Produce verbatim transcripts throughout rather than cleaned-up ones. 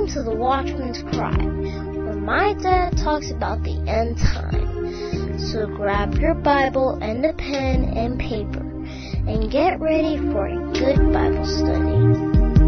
to the Watchman's Cry, where my dad talks about the end time. So grab your Bible and a pen and paper, and get ready for a good Bible study.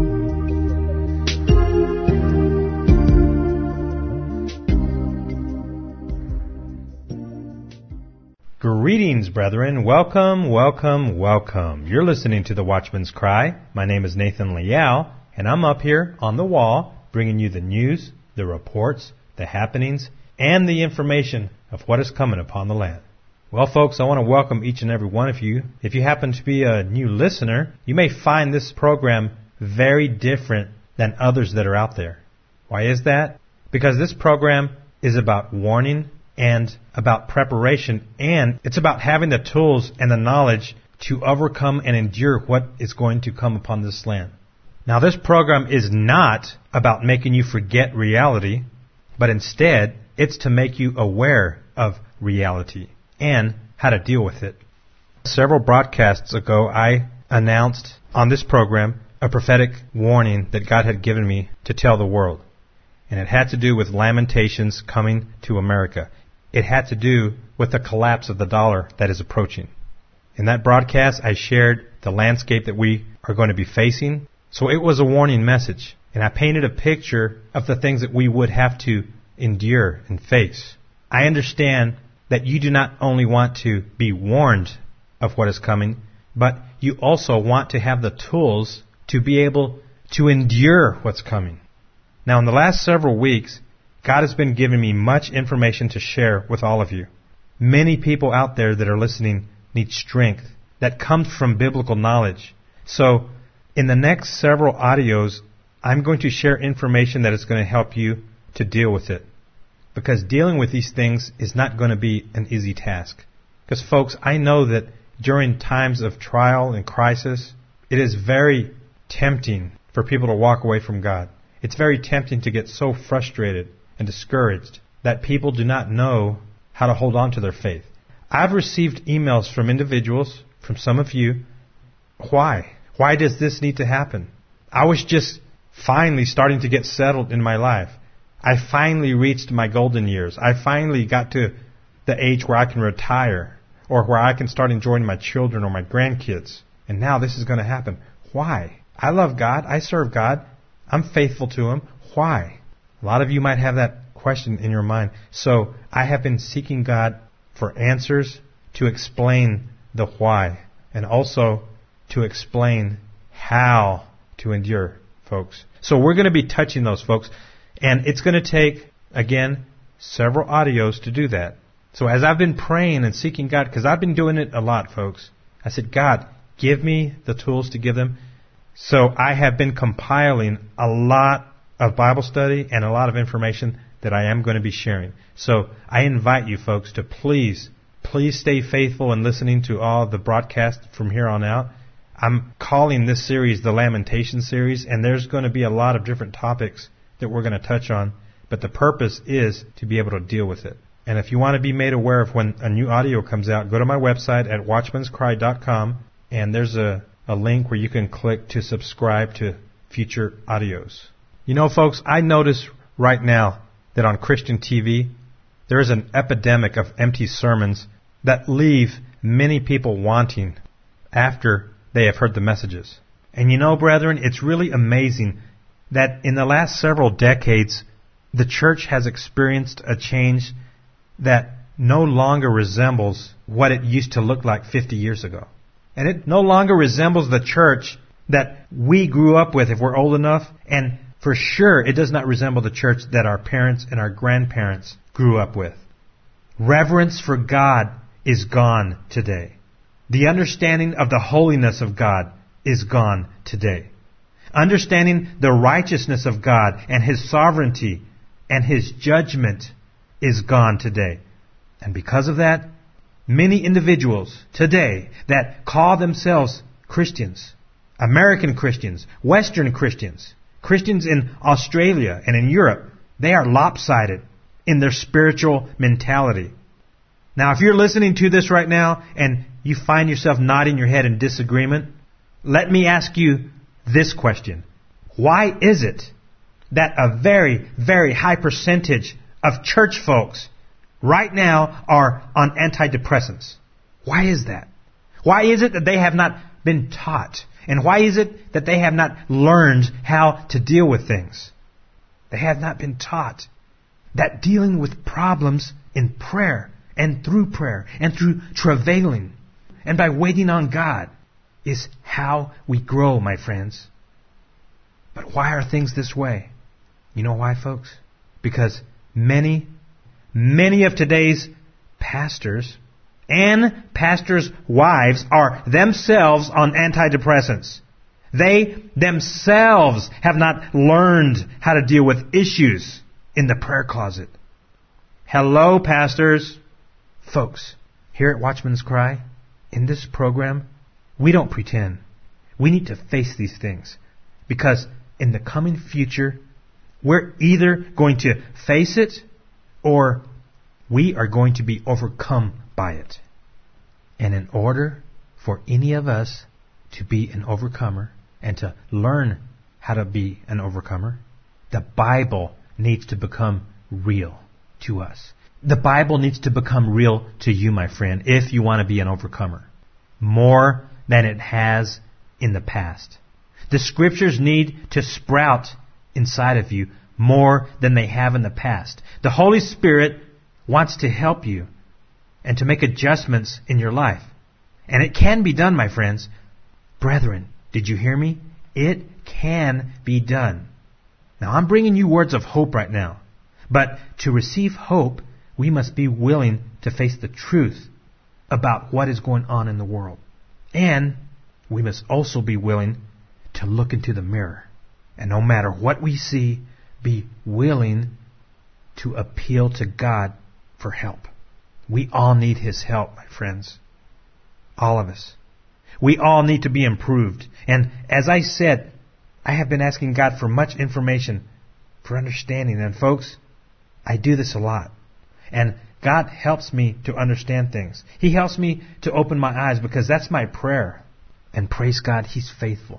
Greetings, brethren. Welcome, welcome, welcome. You're listening to the Watchman's Cry. My name is Nathan Leal, and I'm up here on the wall bringing you the news, the reports, the happenings, and the information of what is coming upon the land. Well, folks, I want to welcome each and every one of you. If you happen to be a new listener, you may find this program very different than others that are out there. Why is that? Because this program is about warning and about preparation, and it's about having the tools and the knowledge to overcome and endure what is going to come upon this land. Now, this program is not about making you forget reality, but instead, it's to make you aware of reality and how to deal with it. Several broadcasts ago, I announced on this program a prophetic warning that God had given me to tell the world, and it had to do with lamentations coming to America. It had to do with the collapse of the dollar that is approaching. In that broadcast, I shared the landscape that we are going to be facing. So it was a warning message. And I painted a picture of the things that we would have to endure and face. I understand that you do not only want to be warned of what is coming, but you also want to have the tools to be able to endure what's coming. Now, in the last several weeks, God has been giving me much information to share with all of you. Many people out there that are listening need strength that comes from biblical knowledge. So, in the next several audios, I'm going to share information that is going to help you to deal with it. Because dealing with these things is not going to be an easy task. Because, folks, I know that during times of trial and crisis, it is very tempting for people to walk away from God. It's very tempting to get so frustrated and discouraged that people do not know how to hold on to their faith. I've received emails from individuals, from some of you. Why? Why does this need to happen? I was just finally starting to get settled in my life. I finally reached my golden years. I finally got to the age where I can retire or where I can start enjoying my children or my grandkids. And now this is going to happen. Why? I love God. I serve God. I'm faithful to Him. Why? A lot of you might have that question in your mind. So I have been seeking God for answers to explain the why and also to explain how to endure, folks. So we're going to be touching those, folks. And it's going to take, again, several audios to do that. So as I've been praying and seeking God, because I've been doing it a lot, folks, I said, God, give me the tools to give them. So I have been compiling a lot of Bible study and a lot of information that I am going to be sharing. So I invite you folks to please, please stay faithful in listening to all the broadcasts from here on out. I'm calling this series the Lamentation series, and there's going to be a lot of different topics that we're going to touch on, but the purpose is to be able to deal with it. And if you want to be made aware of when a new audio comes out, go to my website at watchmans cry dot com, and there's a, a link where you can click to subscribe to future audios. You know, folks, I notice right now that on Christian T V, there is an epidemic of empty sermons that leave many people wanting after they have heard the messages. And you know, brethren, it's really amazing that in the last several decades, the church has experienced a change that no longer resembles what it used to look like fifty years ago. And it no longer resembles the church that we grew up with if we're old enough, and for sure, it does not resemble the church that our parents and our grandparents grew up with. Reverence for God is gone today. The understanding of the holiness of God is gone today. Understanding the righteousness of God and His sovereignty and His judgment is gone today. And because of that, many individuals today that call themselves Christians, American Christians, Western Christians, Christians in Australia and in Europe, they are lopsided in their spiritual mentality. Now, if you're listening to this right now and you find yourself nodding your head in disagreement, let me ask you this question. Why is it? that a very, very high percentage of church folks right now are on antidepressants. Why is that? Why is it that they have not been taught? And why is it that they have not learned how to deal with things? They have not been taught that dealing with problems in prayer and through prayer and through travailing and by waiting on God is how we grow, my friends. But why are things this way? You know why, folks? Because many, many of today's pastors and pastors' wives are themselves on antidepressants. They themselves have not learned how to deal with issues in the prayer closet. Hello, pastors. Folks, here at Watchman's Cry, in this program, we don't pretend. We need to face these things. Because in the coming future, we're either going to face it or we are going to be overcome by it. And in order for any of us to be an overcomer and to learn how to be an overcomer, the Bible needs to become real to us. The Bible needs to become real to you, my friend, if you want to be an overcomer. More than it has in the past. The Scriptures need to sprout inside of you more than they have in the past. The Holy Spirit wants to help you and to make adjustments in your life. And it can be done, my friends. Brethren, did you hear me? It can be done. Now, I'm bringing you words of hope right now. But to receive hope, we must be willing to face the truth about what is going on in the world. And we must also be willing to look into the mirror. And no matter what we see, be willing to appeal to God for help. We all need His help, my friends. All of us. We all need to be improved. And as I said, I have been asking God for much information, for understanding. And folks, I do this a lot. And God helps me to understand things. He helps me to open my eyes because that's my prayer. And praise God, He's faithful.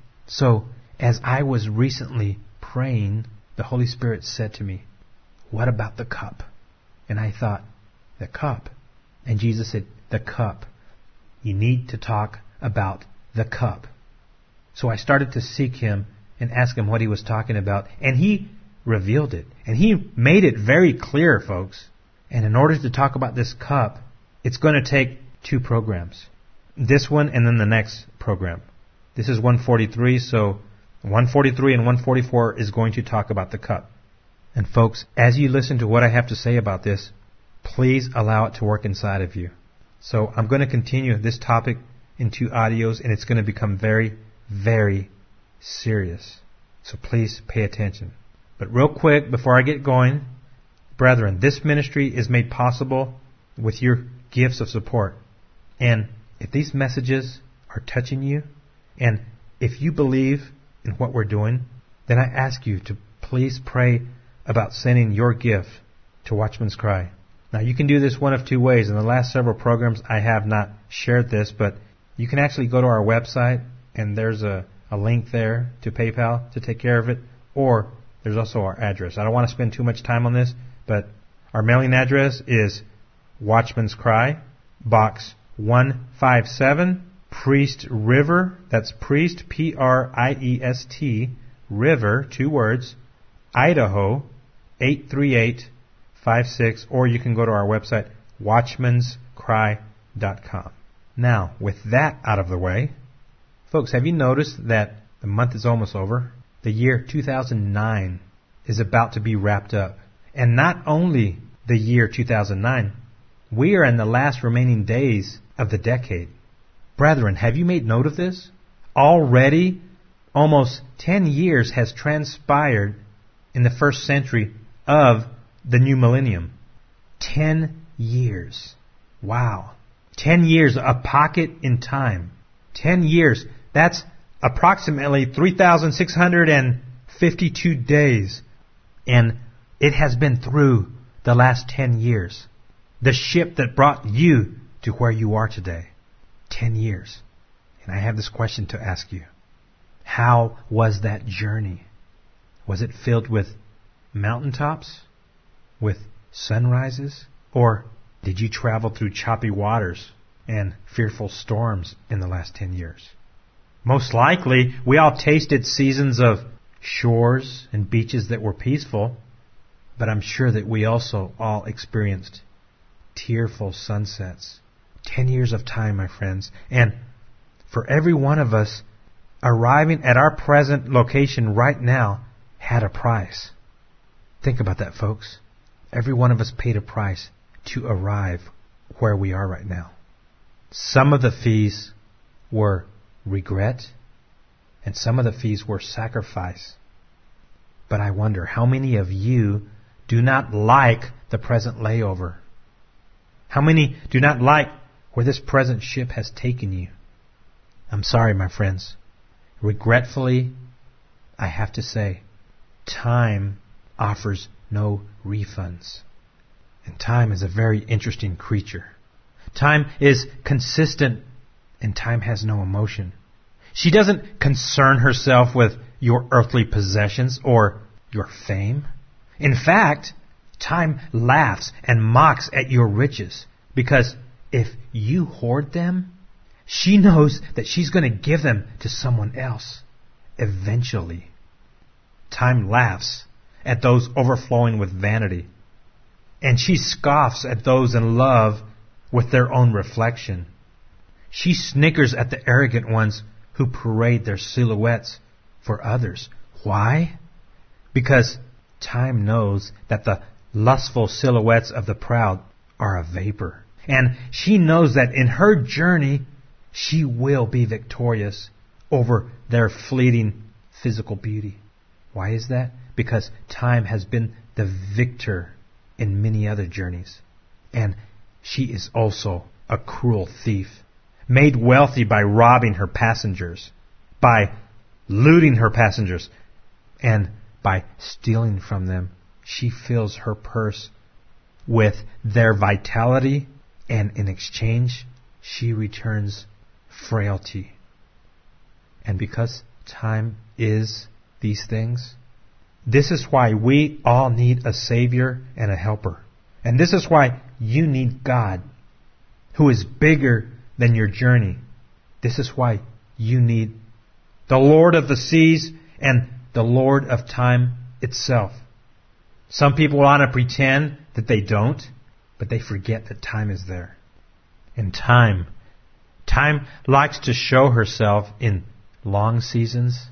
So, as I was recently praying, the Holy Spirit said to me, what about the cup? And I thought, the cup? And Jesus said, the cup. You need to talk about the cup. So I started to seek Him and ask Him what He was talking about. And He revealed it. And He made it very clear, folks. And in order to talk about this cup, it's going to take two programs. This one and then the next program. This is one forty-three, so one forty-three and one forty-four is going to talk about the cup. And folks, as you listen to what I have to say about this, please allow it to work inside of you. So I'm going to continue this topic in two audios, and it's going to become very, very serious. So please pay attention. But real quick, before I get going, brethren, this ministry is made possible with your gifts of support. And if these messages are touching you, and if you believe in what we're doing, then I ask you to please pray about sending your gift to Watchman's Cry. Now, you can do this one of two ways. In the last several programs, I have not shared this, but you can actually go to our website, and there's a, a link there to PayPal to take care of it, or there's also our address. I don't want to spend too much time on this, but our mailing address is Watchman's Cry, Box one fifty-seven, Priest River, that's Priest, P R I E S T, River, two words, Idaho, eight three eight five six, or you can go to our website, watchmans cry dot com. Now, with that out of the way, folks, have you noticed that the month is almost over? The year two thousand nine is about to be wrapped up. And not only the year two thousand nine, we are in the last remaining days of the decade. Brethren, have you made note of this? Already, almost ten years has transpired in the first century of the new millennium. Ten years. Wow. Ten years, a pocket in time. Ten years. That's approximately three thousand six hundred fifty-two days. And it has been through the last ten years. The ship that brought you to where you are today. Ten years. And I have this question to ask you. How was that journey? Was it filled with mountaintops? With sunrises? Or did you travel through choppy waters and fearful storms in the last ten years? Most likely, we all tasted seasons of shores and beaches that were peaceful, but I'm sure that we also all experienced tearful sunsets. Ten years of time, my friends. And for every one of us, arriving at our present location right now had a price. Think about that, folks. Every one of us paid a price to arrive where we are right now. Some of the fees were regret, and some of the fees were sacrifice. But I wonder, how many of you do not like the present layover? How many do not like where this present ship has taken you? I'm sorry, my friends. Regretfully, I have to say, time offers no refunds. And time is a very interesting creature. Time is consistent, and time has no emotion. She doesn't concern herself with your earthly possessions or your fame. In fact, time laughs and mocks at your riches, because if you hoard them, she knows that she's going to give them to someone else eventually. Time laughs at those overflowing with vanity, and she scoffs at those in love with their own reflection. She snickers at the arrogant ones who parade their silhouettes for others. Why? Because time knows that the lustful silhouettes of the proud are a vapor. And she knows that in her journey, she will be victorious over their fleeting physical beauty. Why is that? Because time has been the victor in many other journeys. And she is also a cruel thief, made wealthy by robbing her passengers, by looting her passengers, and by stealing from them. She fills her purse with their vitality, and in exchange, she returns frailty. And because time is these things, this is why we all need a Savior and a helper. And this is why you need God, who is bigger than your journey. This is why you need the Lord of the seas and the Lord of time itself. Some people want to pretend that they don't, but they forget that time is there. And time, time likes to show herself in long seasons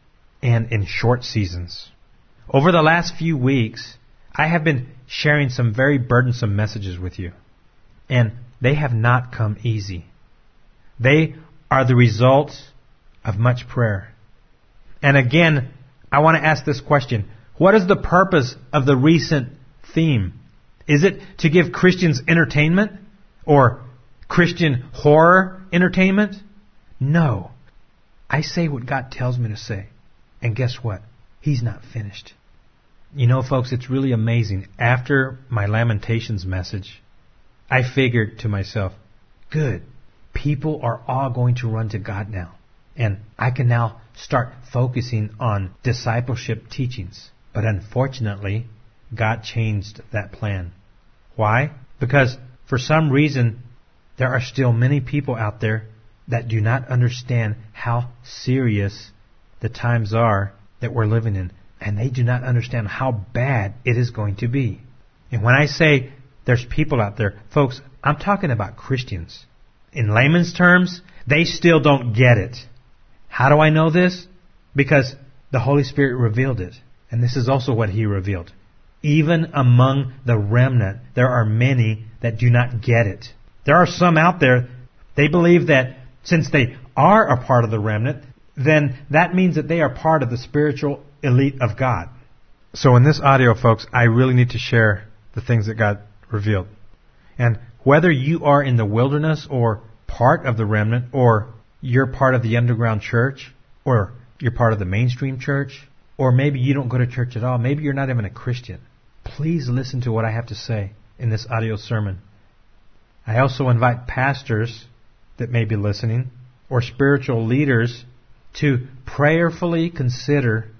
and in short seasons. Over the last few weeks, I have been sharing some very burdensome messages with you, and they have not come easy. They are the result of much prayer. And again, I want to ask this question. What is the purpose of the recent theme? Is it to give Christians entertainment or Christian horror entertainment? No. I say what God tells me to say. And guess what? He's not finished. You know, folks, it's really amazing. After my Lamentations message, I figured to myself, good, people are all going to run to God now. And I can now start focusing on discipleship teachings. But unfortunately, God changed that plan. Why? Because for some reason, there are still many people out there that do not understand how serious the times are that we're living in. And they do not understand how bad it is going to be. And when I say there's people out there, folks, I'm talking about Christians. In layman's terms, they still don't get it. How do I know this? Because the Holy Spirit revealed it. And this is also what He revealed. Even among the remnant, there are many that do not get it. There are some out there, they believe that since they are a part of the remnant, then that means that they are part of the spiritual elite of God. So in this audio, folks, I really need to share the things that God revealed. And whether you are in the wilderness or part of the remnant, or you're part of the underground church, or you're part of the mainstream church, or maybe you don't go to church at all, maybe you're not even a Christian, please listen to what I have to say in this audio sermon. I also invite pastors that may be listening, or spiritual leaders, to prayerfully consider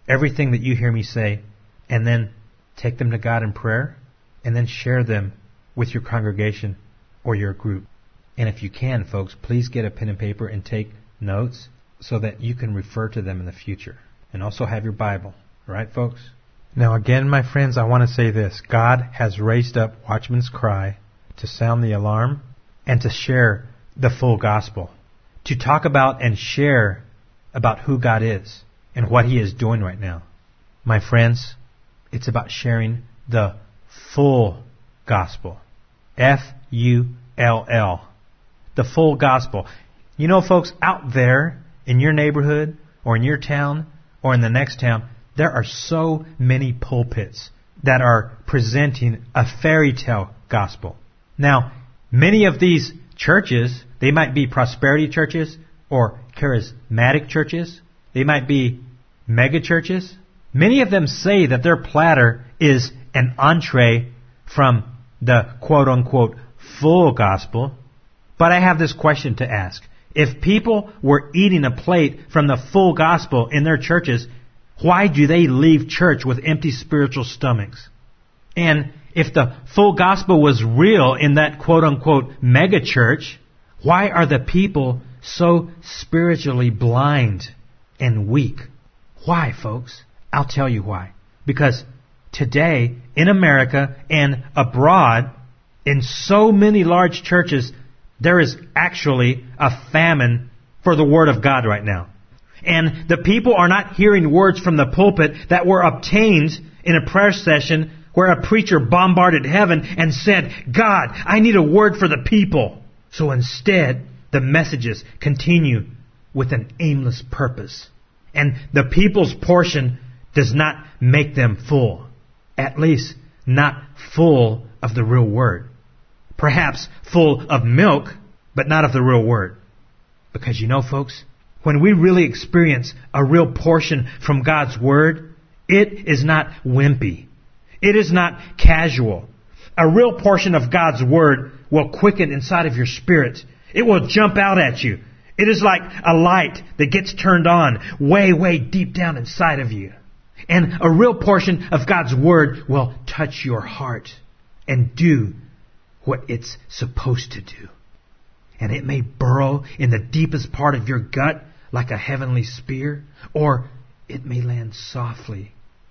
everything that you hear me say, and then take them to God in prayer, and then share them with your congregation or your group. And if you can, folks, please get a pen and paper and take notes so that you can refer to them in the future. And also have your Bible. All right, folks? Now again, my friends, I want to say this. God has raised up Watchman's Cry to sound the alarm and to share the full gospel. To talk about and share about who God is and what He is doing right now. My friends, it's about sharing the full gospel. F U L L. The full gospel. You know, folks, out there in your neighborhood or in your town or in the next town, there are so many pulpits that are presenting a fairy tale gospel. Now, many of these churches, they might be prosperity churches or charismatic churches. They might be mega churches. Many of them say that their platter is an entree from the quote-unquote full gospel. But I have this question to ask. If people were eating a plate from the full gospel in their churches, why do they leave church with empty spiritual stomachs? And if the full gospel was real in that quote-unquote mega church, why are the people so spiritually blind and weak? Why, folks? I'll tell you why. Because today, in America and abroad, in so many large churches, there is actually a famine for the Word of God right now. And the people are not hearing words from the pulpit that were obtained in a prayer session where a preacher bombarded heaven and said, God, I need a word for the people. So instead, the messages continue with an aimless purpose. And the people's portion does not make them full. At least not full of the real Word. Perhaps full of milk, but not of the real Word. Because you know, folks, when we really experience a real portion from God's Word, it is not wimpy. It is not casual. A real portion of God's Word will quicken inside of your spirit. It will jump out at you. It is like a light that gets turned on way, way deep down inside of you. And a real portion of God's Word will touch your heart and do what it's supposed to do. And it may burrow in the deepest part of your gut like a heavenly spear, or it may land softly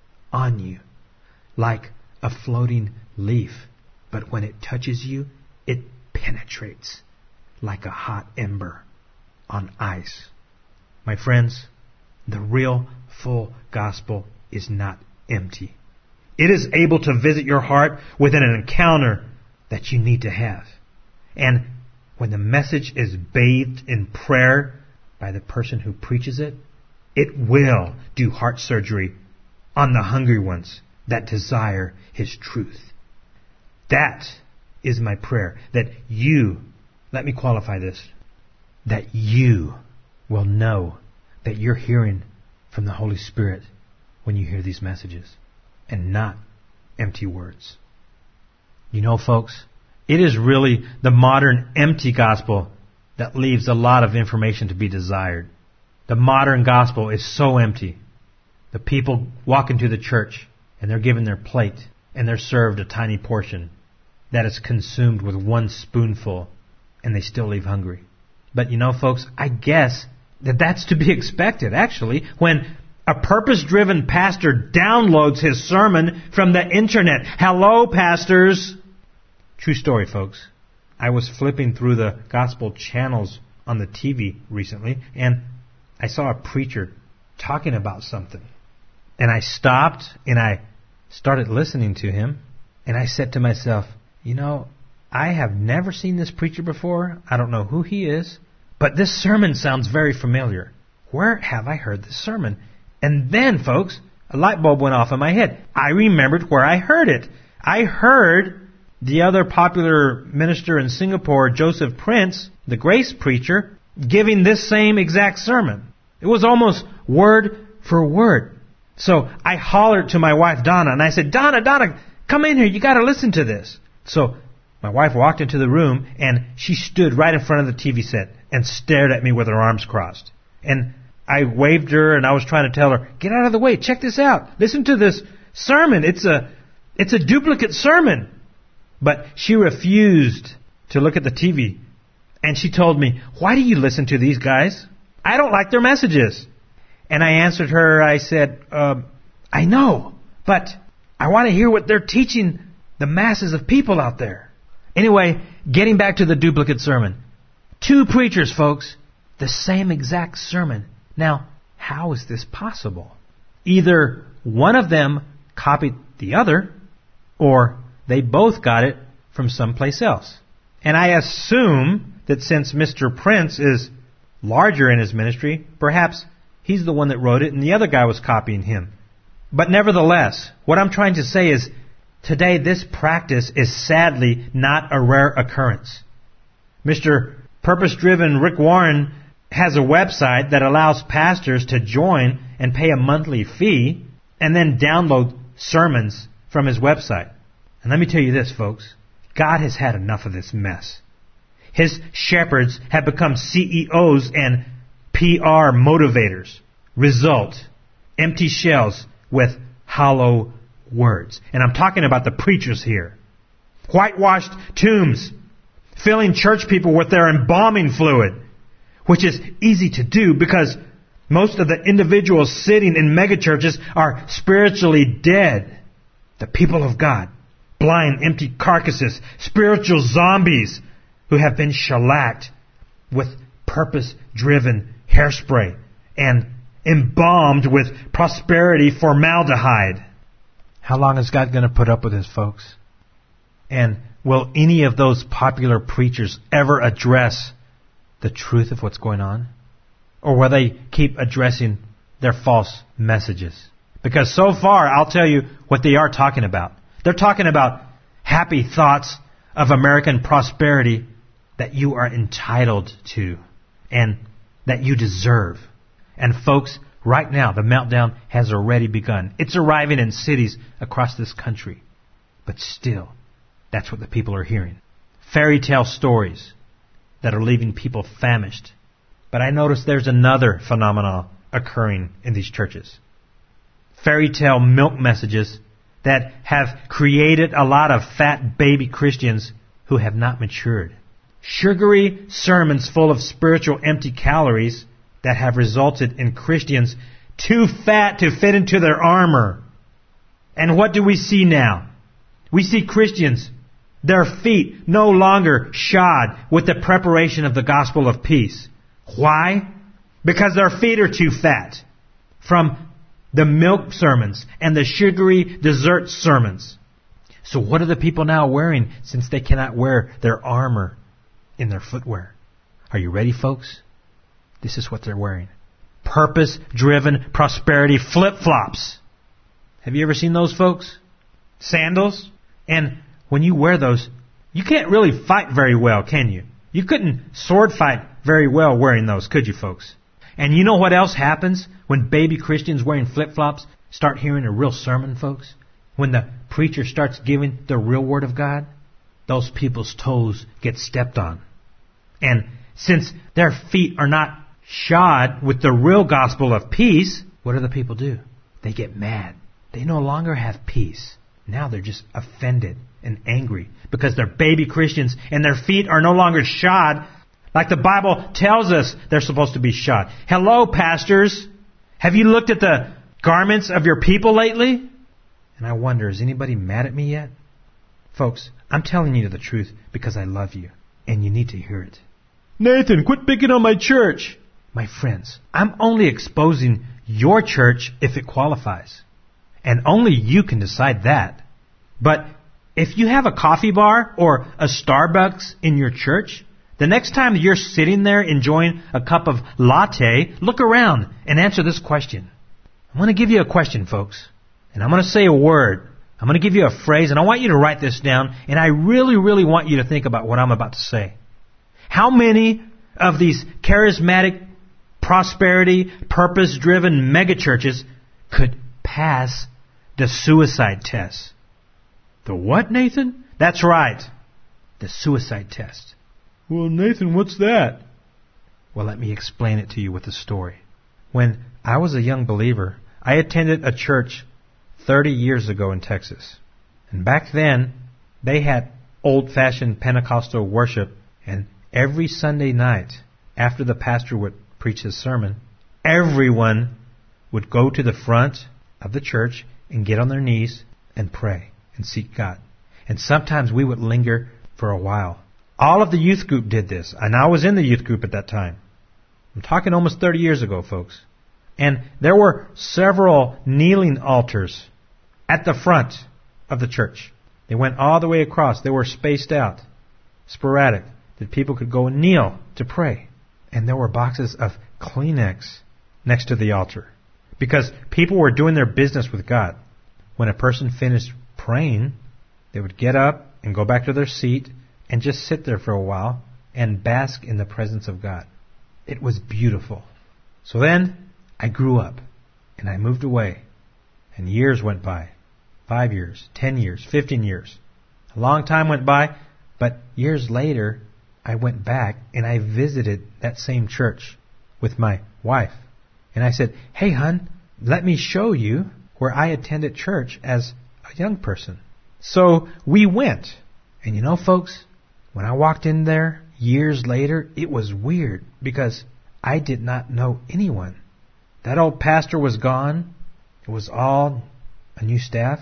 on you like a floating leaf. But when it touches you, it penetrates like a hot ember on ice. My friends, the real full gospel is not empty. It is able to visit your heart within an encounter that you need to have. And when the message is bathed in prayer by the person who preaches it, it will do heart surgery on the hungry ones that desire His truth. That is my prayer, that you, let me qualify this, that you will know that you're hearing from the Holy Spirit when you hear these messages, and not empty words. You know, folks, it is really the modern empty gospel that leaves a lot of information to be desired. The modern gospel is so empty. The people walk into the church and they're given their plate and they're served a tiny portion that is consumed with one spoonful, and they still leave hungry. But you know, folks, I guess that that's to be expected, actually, when a purpose-driven pastor downloads his sermon from the internet. Hello, pastors! True story, folks. I was flipping through the gospel channels on the T V recently, and I saw a preacher talking about something. And I stopped, and I started listening to him, and I said to myself, you know, I have never seen this preacher before. I don't know who he is, but this sermon sounds very familiar. Where have I heard this sermon? And then, folks, a light bulb went off in my head. I remembered where I heard it. I heard the other popular minister in Singapore, Joseph Prince, the grace preacher, giving this same exact sermon. It was almost word for word. So I hollered to my wife, Donna, and I said, Donna, Donna, come in here. You got to listen to this. So my wife walked into the room, and she stood right in front of the T V set and stared at me with her arms crossed. And I waved her and I was trying to tell her, get out of the way, check this out. Listen to this sermon. It's a, it's a duplicate sermon. But she refused to look at the T V. And she told me, why do you listen to these guys? I don't like their messages. And I answered her, I said, uh, I know, but I want to hear what they're teaching the masses of people out there. Anyway, getting back to the duplicate sermon. Two preachers, folks, the same exact sermon. Now, how is this possible? Either one of them copied the other, or they both got it from someplace else. And I assume that since Mister Prince is larger in his ministry, perhaps he's the one that wrote it and the other guy was copying him. But nevertheless, what I'm trying to say is, today this practice is sadly not a rare occurrence. Mister Purpose-Driven Rick Warren has a website that allows pastors to join and pay a monthly fee and then download sermons from his website. And let me tell you this, folks. God has had enough of this mess. His shepherds have become C E Os and P R motivators. Result, empty shells with hollow words. And I'm talking about the preachers here. Whitewashed tombs, filling church people with their embalming fluid, which is easy to do because most of the individuals sitting in megachurches are spiritually dead. The people of God, blind, empty carcasses, spiritual zombies who have been shellacked with purpose-driven hairspray and embalmed with prosperity formaldehyde. How long is God going to put up with this, folks? And will any of those popular preachers ever address the truth of what's going on? Or will they keep addressing their false messages? Because so far, I'll tell you what they are talking about. They're talking about happy thoughts of American prosperity that you are entitled to and that you deserve. And folks, right now, the meltdown has already begun. It's arriving in cities across this country. But still, that's what the people are hearing. Fairy tale stories that are leaving people famished. But I notice there's another phenomenon occurring in these churches. Fairy tale milk messages that have created a lot of fat baby Christians who have not matured. Sugary sermons full of spiritual empty calories that have resulted in Christians too fat to fit into their armor. And what do we see now? We see Christians, their feet no longer shod with the preparation of the gospel of peace. Why? Because their feet are too fat from the milk sermons and the sugary dessert sermons. So what are the people now wearing since they cannot wear their armor in their footwear? Are you ready, folks? This is what they're wearing. Purpose-driven prosperity flip-flops. Have you ever seen those, folks? Sandals? And when you wear those, you can't really fight very well, can you? You couldn't sword fight very well wearing those, could you, folks? And you know what else happens when baby Christians wearing flip-flops start hearing a real sermon, folks? When the preacher starts giving the real word of God, those people's toes get stepped on. And since their feet are not shod with the real gospel of peace, what do the people do? They get mad. They no longer have peace. Now they're just offended and angry because they're baby Christians and their feet are no longer shod like the Bible tells us they're supposed to be shod. Hello, pastors. Have you looked at the garments of your people lately? And I wonder, is anybody mad at me yet? Folks, I'm telling you the truth because I love you and you need to hear it. Nathan, quit picking on my church. My friends, I'm only exposing your church if it qualifies. And only you can decide that. But if you have a coffee bar or a Starbucks in your church, the next time you're sitting there enjoying a cup of latte, look around and answer this question. I'm going to give you a question, folks. And I'm going to say a word. I'm going to give you a phrase, and I want you to write this down. And I really, really want you to think about what I'm about to say. How many of these charismatic, prosperity, purpose-driven megachurches could pass the suicide test? The what, Nathan? That's right. The suicide test. Well, Nathan, what's that? Well, let me explain it to you with a story. When I was a young believer, I attended a church thirty years ago in Texas. And back then, they had old-fashioned Pentecostal worship, and every Sunday night, after the pastor would preach his sermon, everyone would go to the front of the church and get on their knees and pray and seek God. And sometimes we would linger for a while. All of the youth group did this, and I was in the youth group at that time. I'm talking almost thirty years ago, folks. And there were several kneeling altars at the front of the church. They went all the way across. They were spaced out, sporadic, that people could go and kneel to pray. And there were boxes of Kleenex next to the altar, because people were doing their business with God. When a person finished praying, they would get up and go back to their seat and just sit there for a while and bask in the presence of God. It was beautiful. So then I grew up and I moved away, and years went by. Five years, ten years, fifteen years. A long time went by, but years later I went back and I visited that same church with my wife. And I said, "Hey, hon, let me show you where I attended church as a young person." So we went. And you know, folks, when I walked in there years later, it was weird because I did not know anyone. That old pastor was gone. It was all a new staff.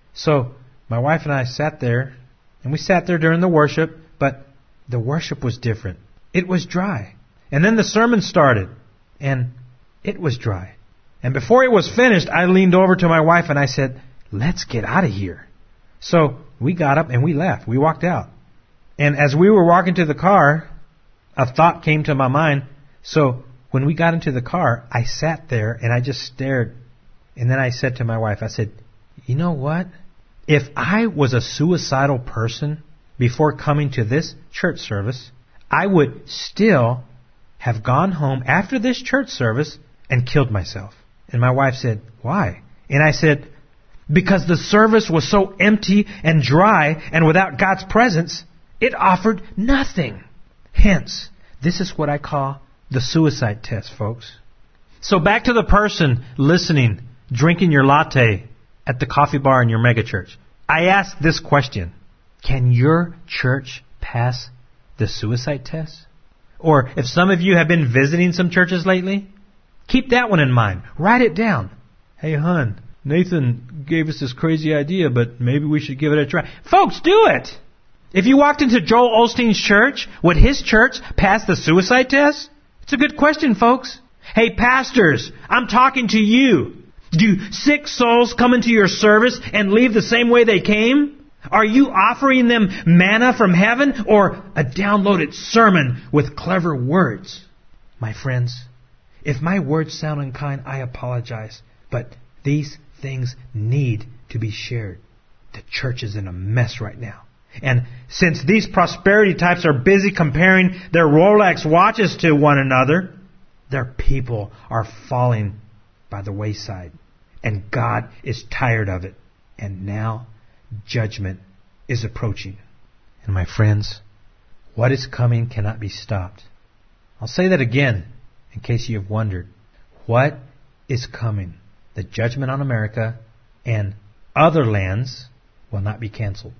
So my wife and I sat there, and we sat there during the worship, but the worship was different. It was dry. And then the sermon started, and it was dry. And before it was finished, I leaned over to my wife and I said, "Let's get out of here." So we got up and we left. We walked out. And as we were walking to the car, a thought came to my mind. So when we got into the car, I sat there and I just stared. And then I said to my wife, I said, "You know what? If I was a suicidal person before coming to this church service, I would still have gone home after this church service and killed myself." And my wife said, "Why?" And I said, "Because the service was so empty and dry and without God's presence, it offered nothing." Hence, this is what I call the suicide test, folks. So back to the person listening, drinking your latte at the coffee bar in your megachurch. I ask this question: can your church pass the suicide test? Or if some of you have been visiting some churches lately, keep that one in mind. Write it down. "Hey, hon, Nathan gave us this crazy idea, but maybe we should give it a try." Folks, do it! If you walked into Joel Osteen's church, would his church pass the suicide test? It's a good question, folks. Hey, pastors, I'm talking to you. Do sick souls come into your service and leave the same way they came? Are you offering them manna from heaven or a downloaded sermon with clever words? My friends, if my words sound unkind, I apologize. But these things need to be shared. The church is in a mess right now. And since these prosperity types are busy comparing their Rolex watches to one another, their people are falling by the wayside. And God is tired of it. And now judgment is approaching. And my friends, what is coming cannot be stopped. I'll say that again in case you have wondered. What is coming? The judgment on America and other lands will not be canceled.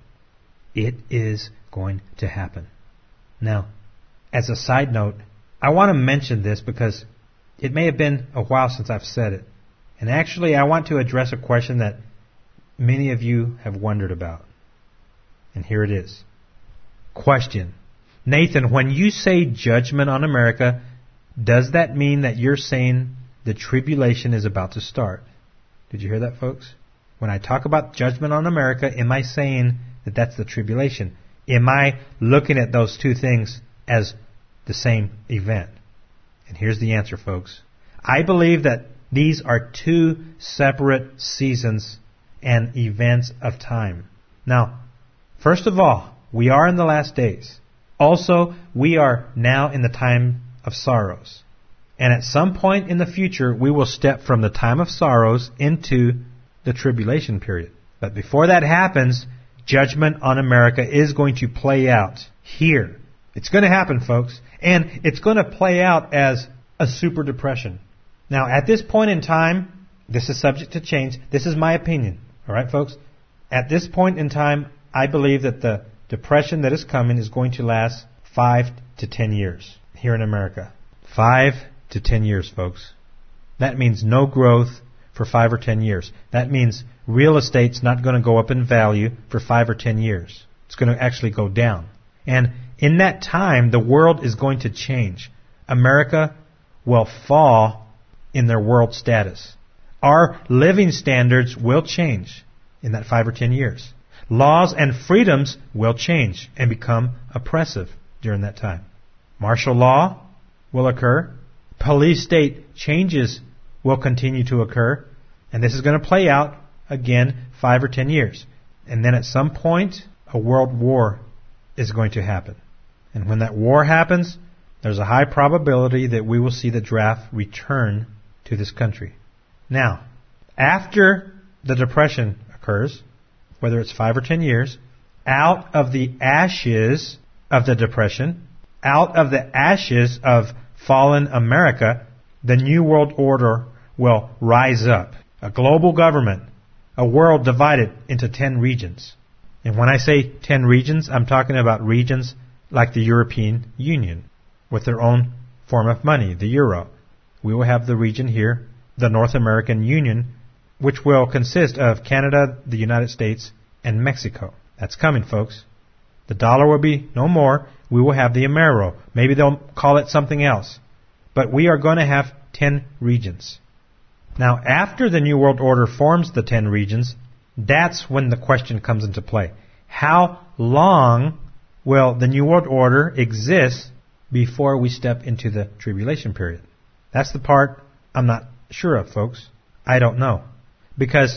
It is going to happen. Now, as a side note, I want to mention this because it may have been a while since I've said it. And actually, I want to address a question that many of you have wondered about. And here it is. Question: Nathan, when you say judgment on America, does that mean that you're saying the tribulation is about to start? Did you hear that, folks? When I talk about judgment on America, am I saying that that's the tribulation? Am I looking at those two things as the same event? And here's the answer, folks. I believe that these are two separate seasons and events of time. Now, first of all, we are in the last days. Also, we are now in the time of sorrows. And at some point in the future, we will step from the time of sorrows into the tribulation period. But before that happens, judgment on America is going to play out here. It's going to happen, folks. And it's going to play out as a super depression. Now, at this point in time, this is subject to change. This is my opinion. All right, folks? At this point in time, I believe that the depression that is coming is going to last five to ten years here in America. Five to ten years, folks. That means no growth for five or ten years. That means real estate's not going to go up in value for five or ten years. It's going to actually go down. And in that time, the world is going to change. America will fall in their world status. Our living standards will change in that five or ten years. Laws and freedoms will change and become oppressive during that time. Martial law will occur. Police state changes will continue to occur. And this is going to play out, again, five or ten years. And then at some point, a world war is going to happen. And when that war happens, there's a high probability that we will see the draft return to this country. Now, after the Depression occurs, whether it's five or ten years, out of the ashes of the Depression, out of the ashes of fallen America, the New World Order will rise up. A global government, a world divided into ten regions. And when I say ten regions, I'm talking about regions like the European Union, with their own form of money, the euro. We will have the region here, the North American Union, which will consist of Canada, the United States, and Mexico. That's coming, folks. The dollar will be no more. We will have the Amero. Maybe they'll call it something else. But we are going to have ten regions. Now, after the New World Order forms the ten regions, that's when the question comes into play. How long will the New World Order exist before we step into the tribulation period? That's the part I'm not sure of, folks. I don't know. Because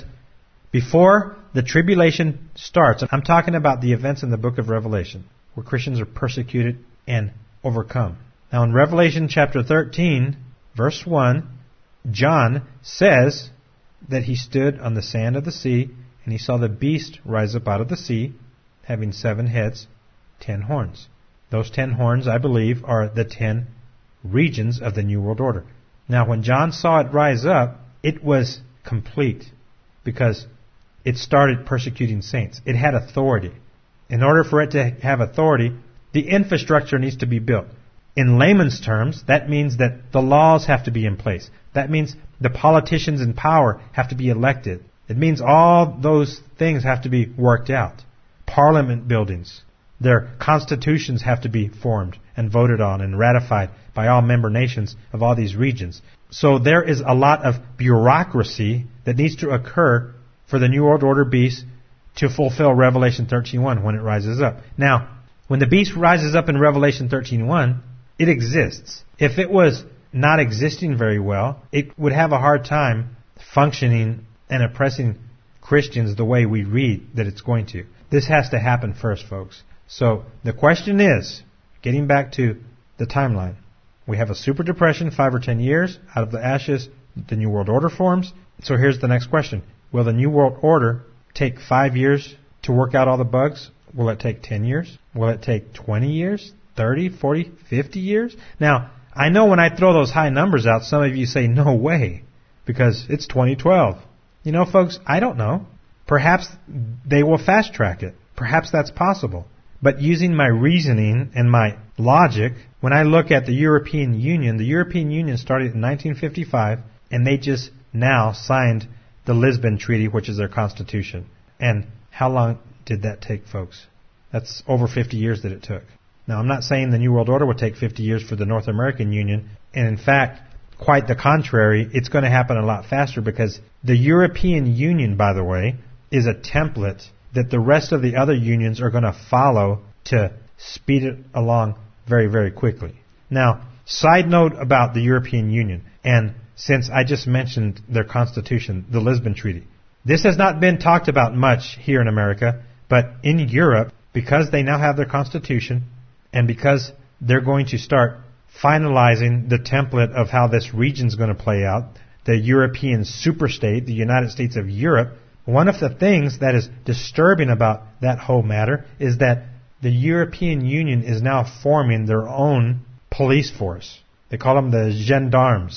before the tribulation starts, I'm talking about the events in the book of Revelation, where Christians are persecuted and overcome. Now, in Revelation chapter thirteen, verse one, John says that he stood on the sand of the sea, and he saw the beast rise up out of the sea, having seven heads, ten horns. Those ten horns, I believe, are the ten regions of the New World Order. Now, when John saw it rise up, it was complete, because it started persecuting saints. It had authority. In order for it to have authority, the infrastructure needs to be built. In layman's terms, that means that the laws have to be in place. That means the politicians in power have to be elected. It means all those things have to be worked out. Parliament buildings, their constitutions have to be formed and voted on and ratified by all member nations of all these regions. So there is a lot of bureaucracy that needs to occur for the New World Order beast to fulfill Revelation thirteen one when it rises up. Now, when the beast rises up in Revelation thirteen one, it exists. If it was not existing very well, it would have a hard time functioning and oppressing Christians the way we read that it's going to. This has to happen first, folks. So the question is, getting back to the timeline, we have a super depression, five or ten years. Out of the ashes, the New World Order forms. So here's the next question. Will the New World Order take five years to work out all the bugs? Will it take ten years? Will it take twenty years? thirty, forty, fifty years? Now, I know when I throw those high numbers out, some of you say, no way, because it's twenty twelve. You know, folks, I don't know. Perhaps they will fast track it. Perhaps that's possible. But using my reasoning and my logic, when I look at the European Union, the European Union started in nineteen fifty-five, and they just now signed the Lisbon Treaty, which is their constitution. And how long did that take, folks? That's over fifty years that it took. Now, I'm not saying the New World Order would take fifty years for the North American Union. And in fact, quite the contrary, it's going to happen a lot faster, because the European Union, by the way, is a template that the rest of the other unions are going to follow to speed it along very, very quickly. Now, side note about the European Union, and since I just mentioned their constitution, the Lisbon Treaty, this has not been talked about much here in America, but in Europe, because they now have their constitution, and because they're going to start finalizing the template of how this region's going to play out, the European superstate, the United States of Europe, one of the things that is disturbing about that whole matter is that the European Union is now forming their own police force. They call them the gendarmes.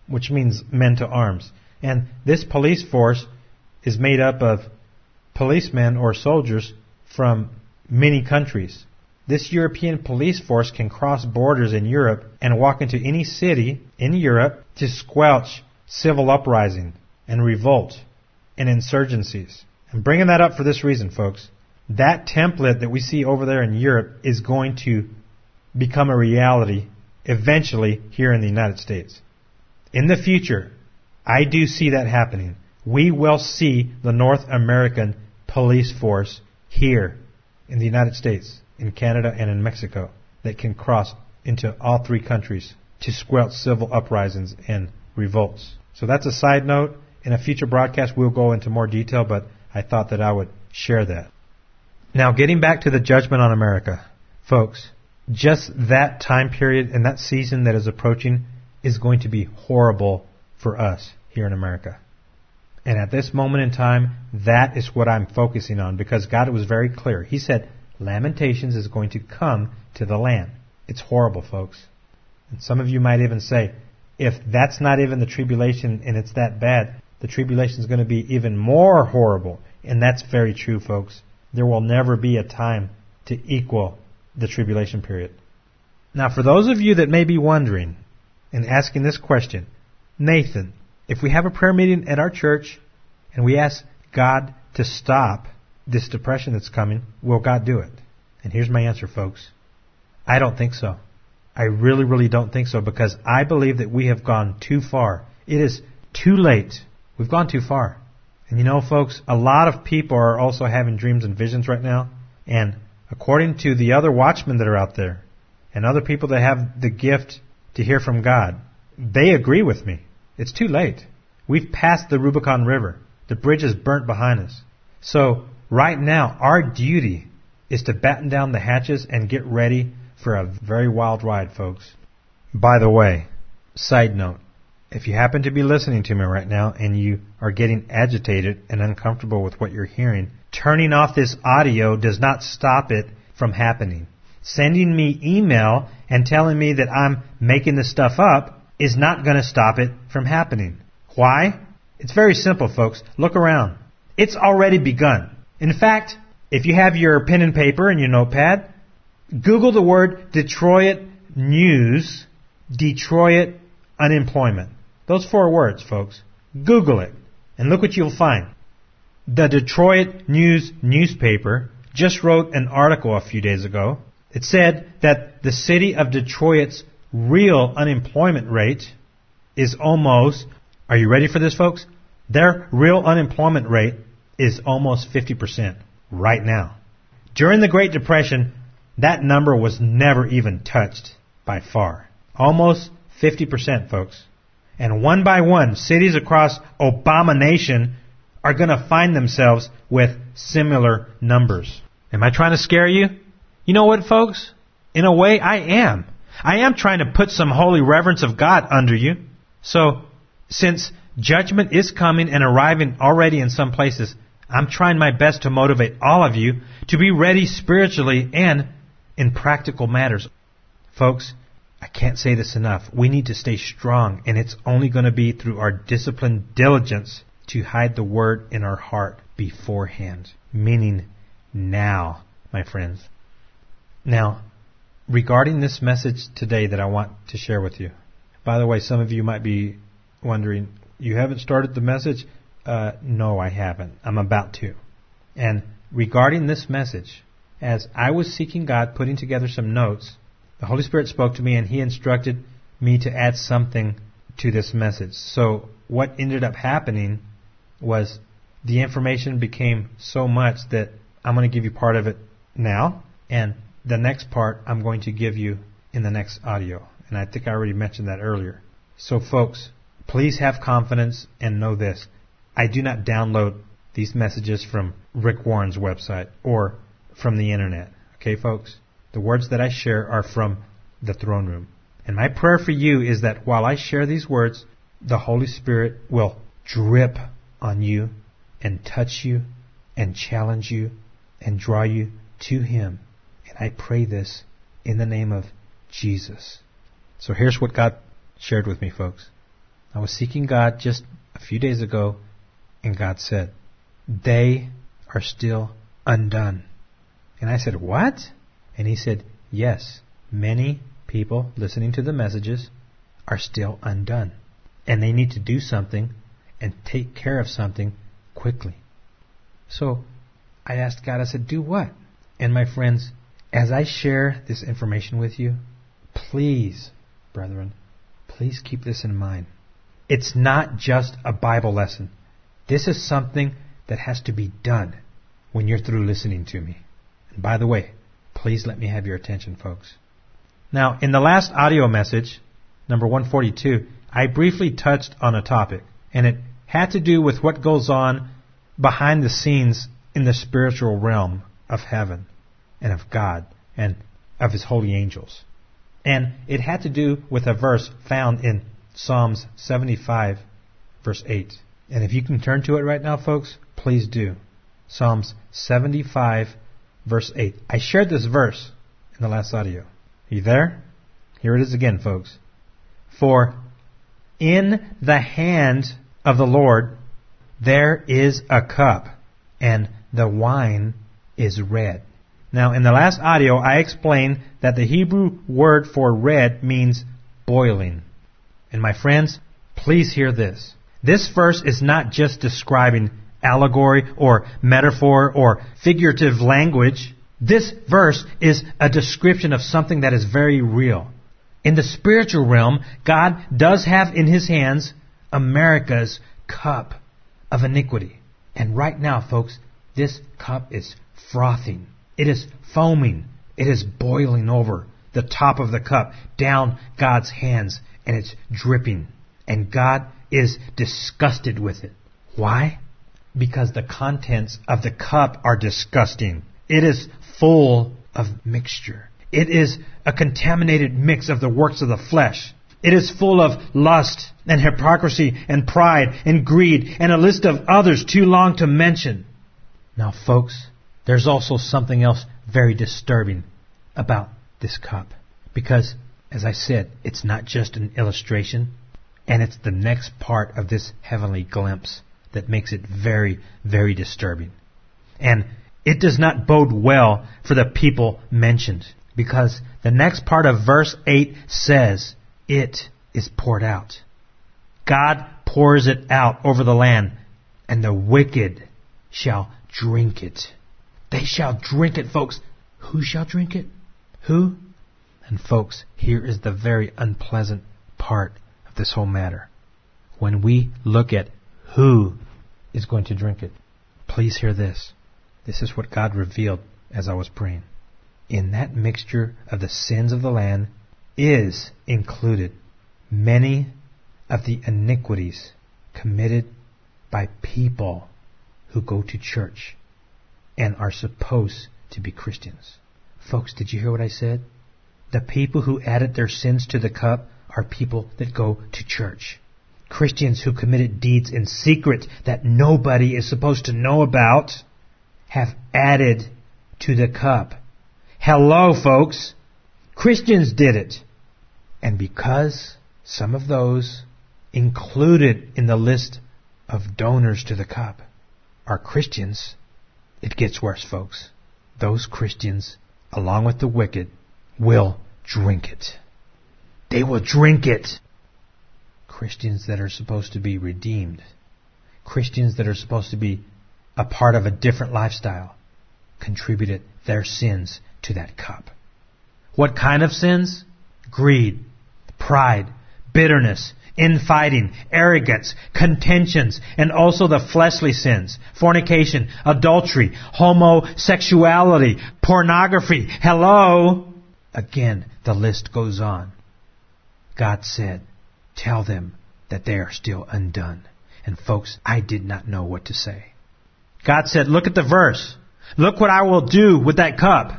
which means men to arms. And this police force is made up of policemen or soldiers from many countries. This European police force can cross borders in Europe and walk into any city in Europe to squelch civil uprising and revolt and insurgencies. I'm bringing that up for this reason, folks. That template that we see over there in Europe is going to become a reality eventually here in the United States. In the future, I do see that happening. We will see the North American police force here in the United States, in Canada, and in Mexico that can cross into all three countries to squelch civil uprisings and revolts. So that's a side note. In a future broadcast, we'll go into more detail, but I thought that I would share that. Now, getting back to the judgment on America, folks, just that time period and that season that is approaching is going to be horrible for us here in America. And at this moment in time, that is what I'm focusing on, because God was very clear. He said, Lamentations is going to come to the land. It's horrible, folks. And some of you might even say, if that's not even the tribulation and it's that bad, the tribulation is going to be even more horrible. And that's very true, folks. There will never be a time to equal the tribulation period. Now, for those of you that may be wondering and asking this question, Nathan, if we have a prayer meeting at our church and we ask God to stop this depression that's coming, will God do it? And here's my answer, folks. I don't think so. I really, really don't think so, because I believe that we have gone too far. It is too late. We've gone too far. And you know, folks, a lot of people are also having dreams and visions right now. And according to the other watchmen that are out there and other people that have the gift to hear from God, they agree with me. It's too late. We've passed the Rubicon River. The bridge is burnt behind us. So right now, our duty is to batten down the hatches and get ready for a very wild ride, folks. By the way, side note, if you happen to be listening to me right now and you are getting agitated and uncomfortable with what you're hearing, turning off this audio does not stop it from happening. Sending me email and telling me that I'm making this stuff up is not going to stop it from happening. Why? It's very simple, folks. Look around. It's already begun. In fact, if you have your pen and paper and your notepad, Google the word Detroit News, Detroit unemployment. Those four words, folks. Google it, and look what you'll find. The Detroit News newspaper just wrote an article a few days ago. It said that the city of Detroit's real unemployment rate is almost, are you ready for this, folks? Their real unemployment rate is almost fifty percent right now. During the Great Depression, that number was never even touched by far. Almost fifty percent, folks. And one by one, cities across Obama Nation are going to find themselves with similar numbers. Am I trying to scare you? You know what, folks? In a way, I am. I am trying to put some holy reverence of God under you. So, since judgment is coming and arriving already in some places, I'm trying my best to motivate all of you to be ready spiritually and in practical matters. Folks, I can't say this enough. We need to stay strong, and it's only going to be through our disciplined diligence to hide the word in our heart beforehand. Meaning now, my friends. Now, regarding this message today that I want to share with you. By the way, some of you might be wondering, you haven't started the message? Uh, no, I haven't. I'm about to. And regarding this message, as I was seeking God, putting together some notes, the Holy Spirit spoke to me and He instructed me to add something to this message. So what ended up happening was the information became so much that I'm going to give you part of it now, and the next part I'm going to give you in the next audio. And I think I already mentioned that earlier. So folks, please have confidence and know this. I do not download these messages from Rick Warren's website or from the internet. Okay, folks? The words that I share are from the throne room. And my prayer for you is that while I share these words, the Holy Spirit will drip on you and touch you and challenge you and draw you to Him. And I pray this in the name of Jesus. So here's what God shared with me, folks. I was seeking God just a few days ago, and God said, they are still undone. And I said, what? And He said, yes, many people listening to the messages are still undone. And they need to do something and take care of something quickly. So I asked God, I said, do what? And my friends, as I share this information with you, please, brethren, please keep this in mind. It's not just a Bible lesson. This is something that has to be done when you're through listening to me. And by the way, please let me have your attention, folks. Now, in the last audio message, number one forty-two, I briefly touched on a topic, and it had to do with what goes on behind the scenes in the spiritual realm of heaven and of God and of His holy angels. And it had to do with a verse found in Psalms seventy-five, verse eight. And if you can turn to it right now, folks, please do. Psalms seventy-five, verse eight. I shared this verse in the last audio. Are you there? Here it is again, folks. For in the hand of the Lord there is a cup, and the wine is red. Now, in the last audio, I explained that the Hebrew word for red means boiling. And my friends, please hear this. This verse is not just describing allegory or metaphor or figurative language. This verse is a description of something that is very real. In the spiritual realm, God does have in His hands America's cup of iniquity. And right now, folks, this cup is frothing. It is foaming. It is boiling over the top of the cup, down God's hands, and it's dripping. And God is disgusted with it. Why? Because the contents of the cup are disgusting. It is full of mixture. It is a contaminated mix of the works of the flesh. It is full of lust and hypocrisy and pride and greed and a list of others too long to mention. Now, folks, there's also something else very disturbing about this cup. Because, as I said, it's not just an illustration, and it's the next part of this heavenly glimpse that makes it very, very disturbing. And it does not bode well for the people mentioned, because the next part of verse eight says, it is poured out. God pours it out over the land, and the wicked shall drink it. They shall drink it, folks. Who shall drink it? Who? And folks, here is the very unpleasant part of this whole matter. When we look at who is going to drink it, please hear this. This is what God revealed as I was praying. In that mixture of the sins of the land is included many of the iniquities committed by people who go to church and are supposed to be Christians. Folks, did you hear what I said? The people who added their sins to the cup are people that go to church. Christians who committed deeds in secret that nobody is supposed to know about have added to the cup. Hello, folks. Christians did it. And because some of those included in the list of donors to the cup are Christians, it gets worse, folks. Those Christians, along with the wicked, will drink it. They will drink it. Christians that are supposed to be redeemed, Christians that are supposed to be a part of a different lifestyle, contributed their sins to that cup. What kind of sins? Greed, pride, bitterness, infighting, arrogance, contentions, and also the fleshly sins, fornication, adultery, homosexuality, pornography. Hello? Again, the list goes on. God said, tell them that they are still undone. And folks, I did not know what to say. God said, look at the verse. Look what I will do with that cup.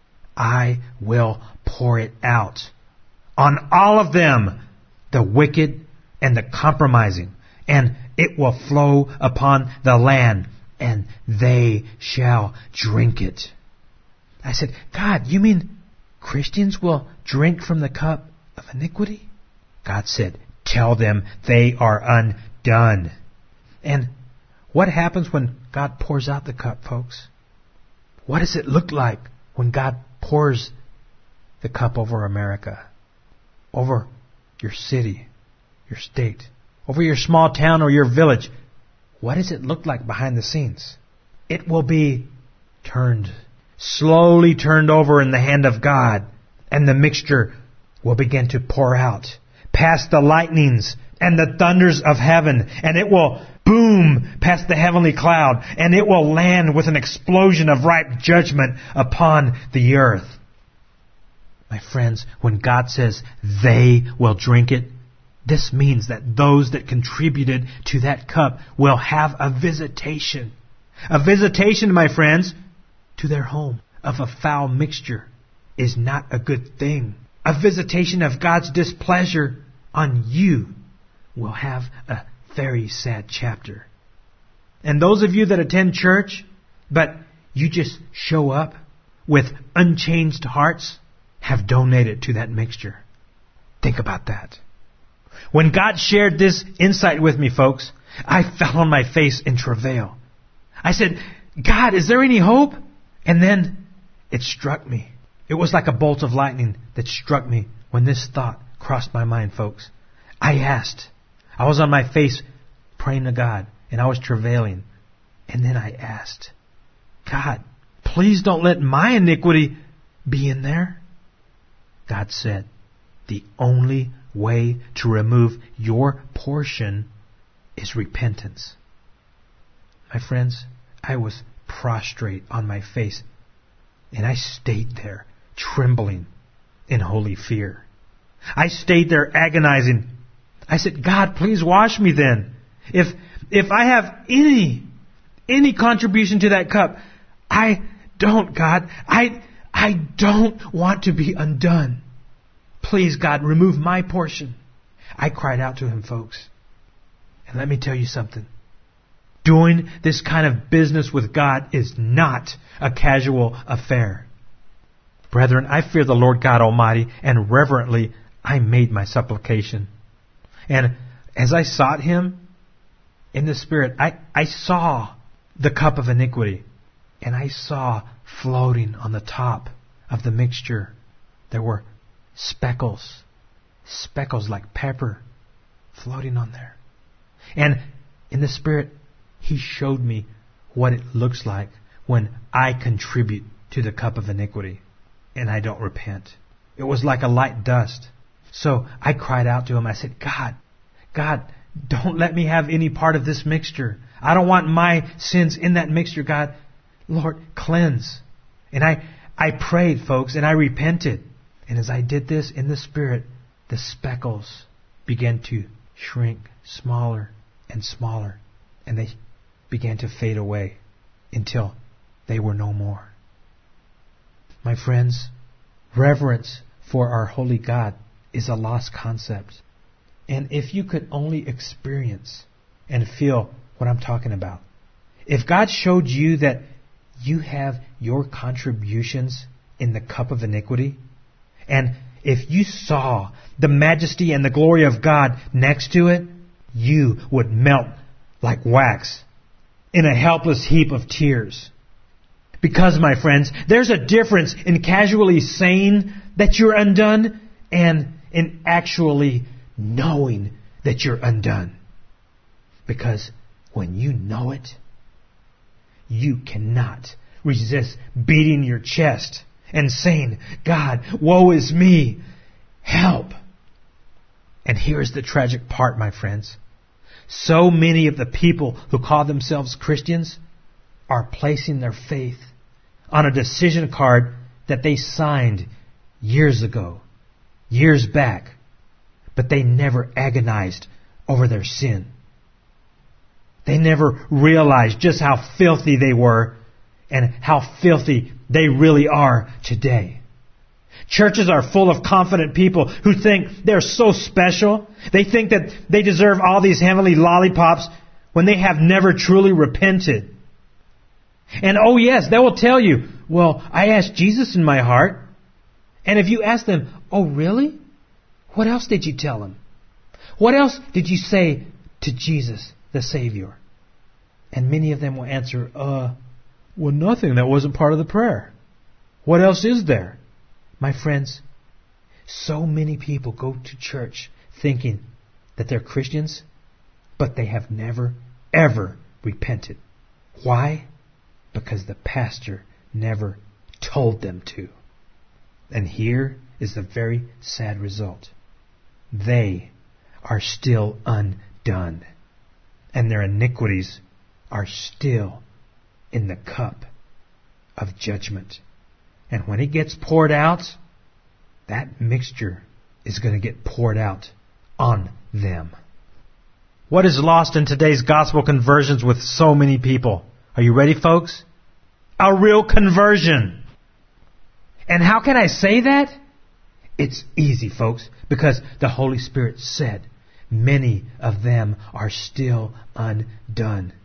I will pour it out on all of them, the wicked and the compromising, and it will flow upon the land, and they shall drink it. I said, God, you mean Christians will drink from the cup of iniquity? God said, tell them they are undone. And what happens when God pours out the cup, folks? What does it look like when God pours the cup over America, over your city, your state, over your small town or your village? What does it look like behind the scenes? It will be turned, slowly turned over in the hand of God, and the mixture will begin to pour out past the lightnings and the thunders of heaven, and it will boom past the heavenly cloud, and it will land with an explosion of ripe judgment upon the earth. My friends, when God says they will drink it, this means that those that contributed to that cup will have a visitation. A visitation, my friends, to their home of a foul mixture is not a good thing. A visitation of God's displeasure on you will have a very sad chapter. And those of you that attend church, but you just show up with unchanged hearts, have donated to that mixture. Think about that. When God shared this insight with me, folks, I fell on my face in travail. I said, God, is there any hope? And then it struck me. It was like a bolt of lightning that struck me when this thought crossed my mind, folks. I asked. I was on my face praying to God, and I was travailing. And then I asked, God, please don't let my iniquity be in there. God said, the only way to remove your portion is repentance. My friends, I was prostrate on my face, and I stayed there, trembling in holy fear. I stayed there agonizing. I said, God, please wash me then. If if I have any any contribution to that cup, I don't, God. I I don't want to be undone. Please, God, remove my portion. I cried out to Him, folks. And let me tell you something. Doing this kind of business with God is not a casual affair. Brethren, I fear the Lord God Almighty, and reverently I made my supplication. And as I sought Him in the Spirit, I, I saw the cup of iniquity. And I saw floating on the top of the mixture, there were speckles, speckles like pepper floating on there. And in the Spirit, He showed me what it looks like when I contribute to the cup of iniquity and I don't repent. It was like a light dust. So I cried out to Him. I said, God, God, don't let me have any part of this mixture. I don't want my sins in that mixture, God. Lord, cleanse. And I, I prayed, folks, and I repented. And as I did this in the Spirit, the speckles began to shrink smaller and smaller. And they began to fade away until they were no more. My friends, reverence for our holy God is a lost concept. And if you could only experience and feel what I'm talking about. If God showed you that you have your contributions in the cup of iniquity, and if you saw the majesty and the glory of God next to it, you would melt like wax in a helpless heap of tears. Because, my friends, there's a difference in casually saying that you're undone and in actually knowing that you're undone. Because when you know it, you cannot resist beating your chest and saying, God, woe is me, help. And here's the tragic part, my friends. So many of the people who call themselves Christians are placing their faith on a decision card that they signed years ago, years back, but they never agonized over their sin. They never realized just how filthy they were and how filthy they really are today. Churches are full of confident people who think they're so special. They think that they deserve all these heavenly lollipops when they have never truly repented. And oh yes, they will tell you, well, I asked Jesus in my heart. And if you ask them, oh really? What else did you tell Him? What else did you say to Jesus, the Savior? And many of them will answer, uh, well, nothing. That wasn't part of the prayer. What else is there? My friends, so many people go to church thinking that they're Christians, but they have never, ever repented. Why? Because the pastor never told them to. And here is the very sad result. They are still undone. And their iniquities are still in the cup of judgment. And when it gets poured out, that mixture is going to get poured out on them. What is lost in today's gospel conversions with so many people? Are you ready, folks? A real conversion. And how can I say that? It's easy, folks, because the Holy Spirit said many of them are still undone.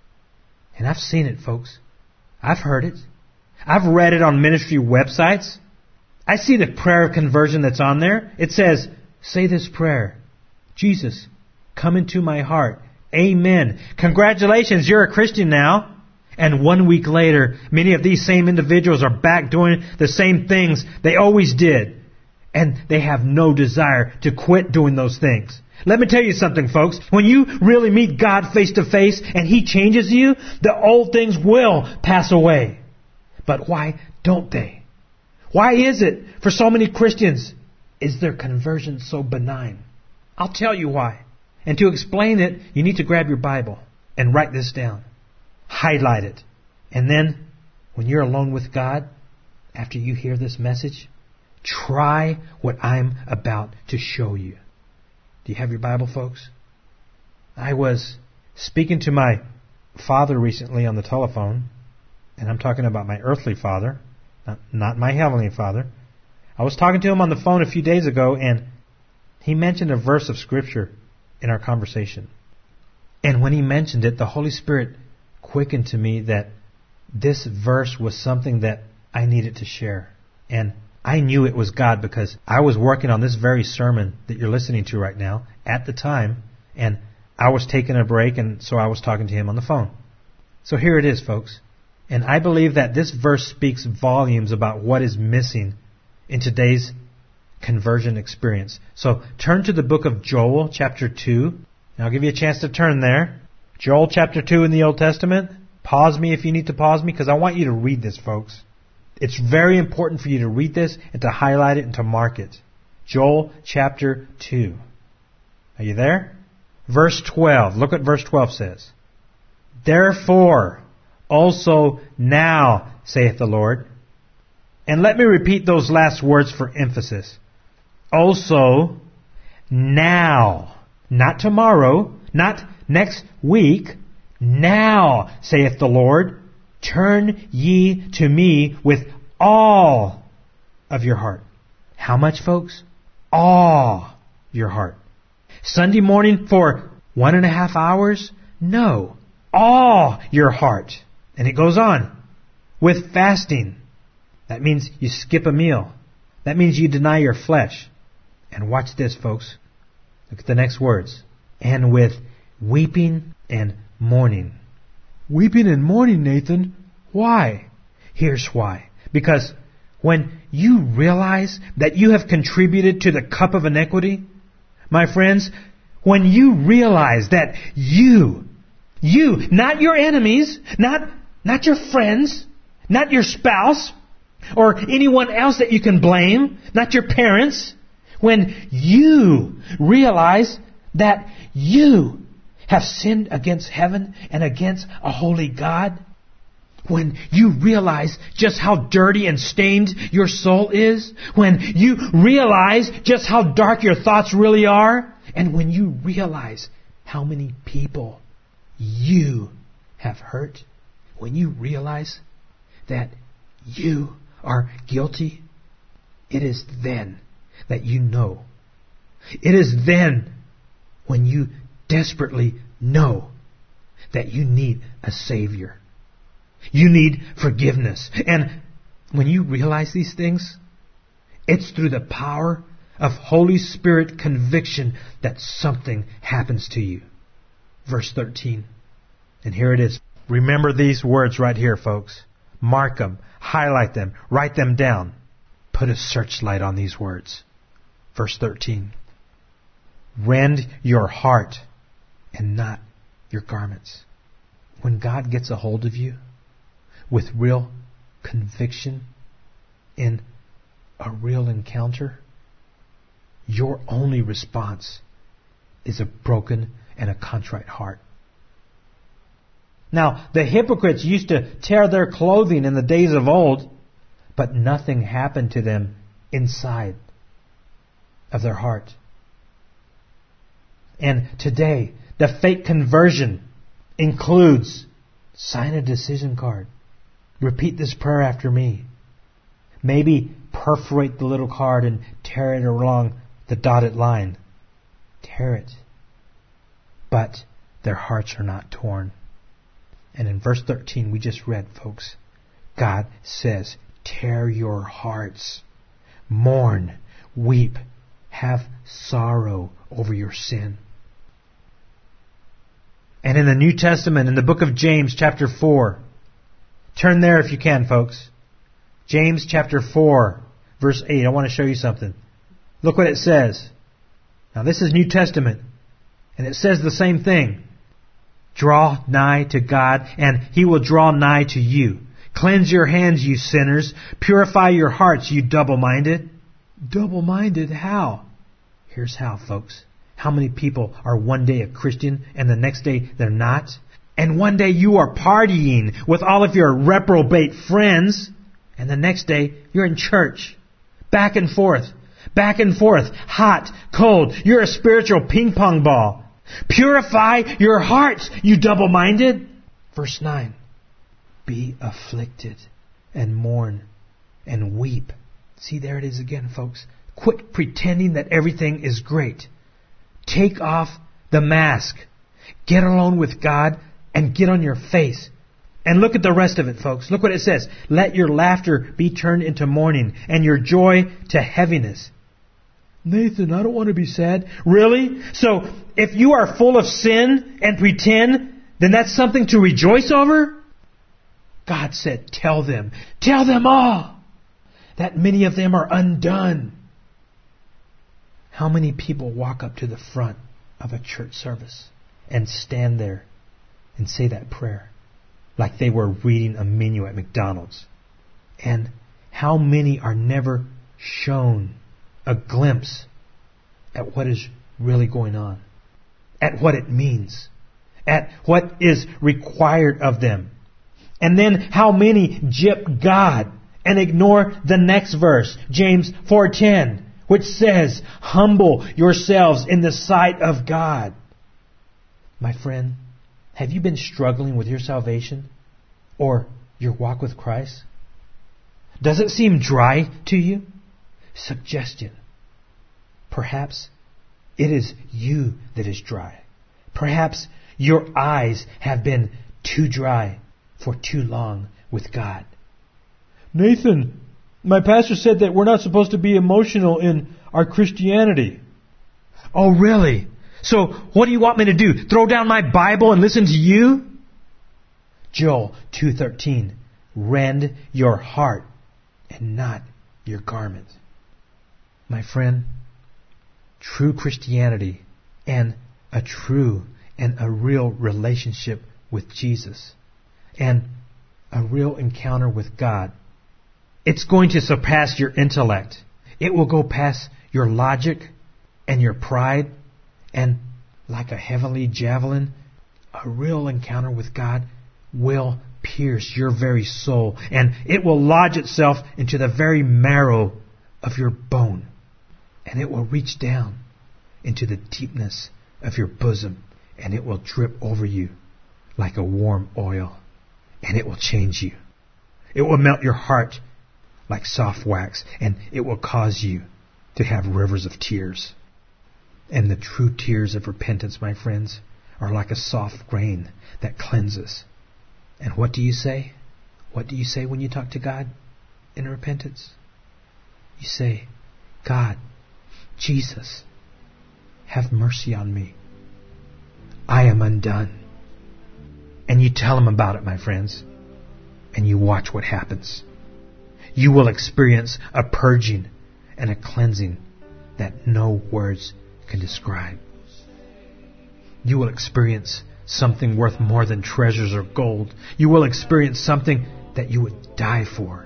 And I've seen it, folks. I've heard it. I've read it on ministry websites. I see the prayer of conversion that's on there. It says, say this prayer. Jesus, come into my heart. Amen. Congratulations, you're a Christian now. And one week later, many of these same individuals are back doing the same things they always did. And they have no desire to quit doing those things. Let me tell you something, folks. When you really meet God face to face and He changes you, the old things will pass away. But why don't they? Why is it for so many Christians, is their conversion so benign? I'll tell you why. And to explain it, you need to grab your Bible and write this down. Highlight it. And then, when you're alone with God, after you hear this message, try what I'm about to show you. Do you have your Bible, folks? I was speaking to my father recently on the telephone, and I'm talking about my earthly father, not, not my heavenly father. I was talking to him on the phone a few days ago, and he mentioned a verse of Scripture in our conversation. And when he mentioned it, the Holy Spirit quickened to me that this verse was something that I needed to share. And I knew it was God because I was working on this very sermon that you're listening to right now at the time, and I was taking a break, and so I was talking to him on the phone. So here it is, folks. And I believe that this verse speaks volumes about what is missing in today's conversion experience. So turn to the book of Joel, chapter two. And I'll give you a chance to turn there. Joel, chapter two in the Old Testament. Pause me if you need to pause me, because I want you to read this, folks. It's very important for you to read this and to highlight it and to mark it. Joel chapter two. Are you there? Verse twelve. Look what verse twelve says. Therefore, also now, saith the Lord. And let me repeat those last words for emphasis. Also, now. Not tomorrow. Not next week. Now, saith the Lord. Turn ye to me with all of your heart. How much, folks? All your heart. Sunday morning for one and a half hours? No. All your heart. And it goes on. With fasting. That means you skip a meal. That means you deny your flesh. And watch this, folks. Look at the next words. And with weeping and mourning. Weeping and mourning, Nathan. Why? Here's why. Because when you realize that you have contributed to the cup of iniquity, my friends, when you realize that you, you, not your enemies, not, not your friends, not your spouse, or anyone else that you can blame, not your parents, when you realize that you have sinned against heaven and against a holy God, when you realize just how dirty and stained your soul is, when you realize just how dark your thoughts really are, and when you realize how many people you have hurt, when you realize that you are guilty, it is then that you know. It is then when you desperately know that you need a Savior. You need forgiveness. And when you realize these things, it's through the power of Holy Spirit conviction that something happens to you. Verse thirteen. And here it is. Remember these words right here, folks. Mark them, highlight them, write them down. Put a searchlight on these words. Verse thirteen. Rend your heart and not your garments. When God gets a hold of you with real conviction in a real encounter, your only response is a broken and a contrite heart. Now, the hypocrites used to tear their clothing in the days of old, but nothing happened to them inside of their heart. And today, the fake conversion includes sign a decision card. Repeat this prayer after me. Maybe perforate the little card and tear it along the dotted line. Tear it. But their hearts are not torn. And in verse thirteen we just read, folks, God says, tear your hearts. Mourn, weep, have sorrow over your sin. And in the New Testament, in the book of James, chapter four, turn there if you can, folks. James chapter four, verse eight. I want to show you something. Look what it says. Now this is New Testament. And it says the same thing. Draw nigh to God, and He will draw nigh to you. Cleanse your hands, you sinners. Purify your hearts, you double-minded. Double-minded? How? Here's how, folks. How many people are one day a Christian and the next day they're not? And one day you are partying with all of your reprobate friends, and the next day you're in church. Back and forth. Back and forth. Hot, cold. You're a spiritual ping pong ball. Purify your hearts, you double-minded. Verse nine. Be afflicted and mourn and weep. See, there it is again, folks. Quit pretending that everything is great. Take off the mask. Get alone with God and get on your face. And look at the rest of it, folks. Look what it says. Let your laughter be turned into mourning and your joy to heaviness. Nathan, I don't want to be sad. Really? So, if you are full of sin and pretend, then that's something to rejoice over? God said, tell them, tell them all, that many of them are undone. How many people walk up to the front of a church service and stand there and say that prayer like they were reading a menu at McDonald's? And how many are never shown a glimpse at what is really going on, at what it means, at what is required of them? And then how many gyp God and ignore the next verse, James four ten, which says, humble yourselves in the sight of God. My friend, have you been struggling with your salvation or your walk with Christ? Does it seem dry to you? Suggestion. Perhaps it is you that is dry. Perhaps your eyes have been too dry for too long with God. Nathan, my pastor said that we're not supposed to be emotional in our Christianity. Oh, really? So what do you want me to do? Throw down my Bible and listen to you? Joel two thirteen. Rend your heart and not your garment. My friend, true Christianity and a true and a real relationship with Jesus and a real encounter with God, it's going to surpass your intellect. It will go past your logic and your pride, and like a heavenly javelin, a real encounter with God will pierce your very soul, and it will lodge itself into the very marrow of your bone, and it will reach down into the deepness of your bosom, and it will drip over you like a warm oil, and it will change you. It will melt your heart like soft wax, and it will cause you to have rivers of tears. And the true tears of repentance, my friends, are like a soft rain that cleanses. And what do you say? What do you say when you talk to God in repentance? You say, God, Jesus, have mercy on me. I am undone. And you tell him about it, my friends. And you watch what happens. You will experience a purging and a cleansing that no words can describe. You will experience something worth more than treasures or gold. You will experience something that you would die for.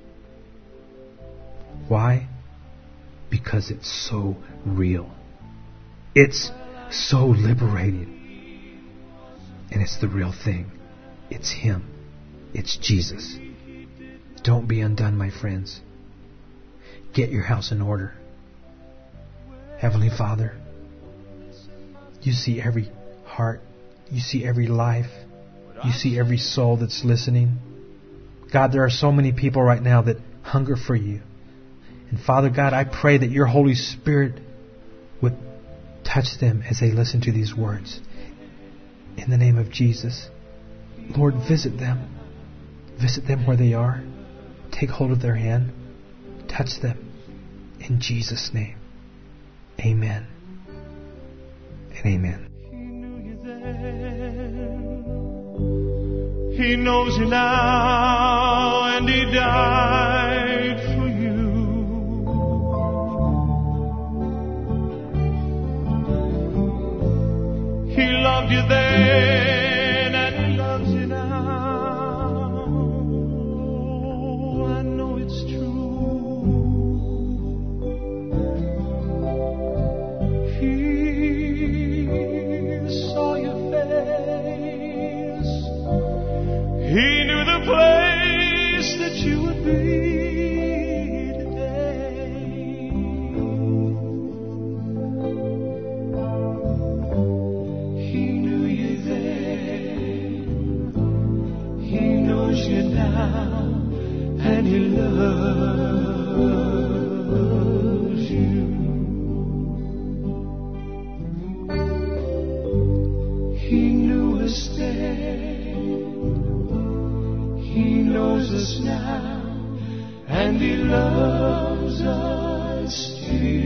Why? Because it's so real. It's so liberating. And it's the real thing. It's Him. It's Jesus. Don't be undone, my friends. Get your house in order. Heavenly Father, you see every heart. You see every life. You see every soul that's listening. God, there are so many people right now that hunger for you. And Father God, I pray that your Holy Spirit would touch them as they listen to these words. In the name of Jesus, Lord, visit them. Visit them where they are. Take hold of their hand. Touch them. In Jesus' name. Amen. And amen. He knows you now, and He died for you. He loved you then, and He loves you now. I know it's true. He saw your face. He knew the place that you would be today. He knew you then. He knows you now, and He loves you. He knew us then. He knows us now, and He loves us still.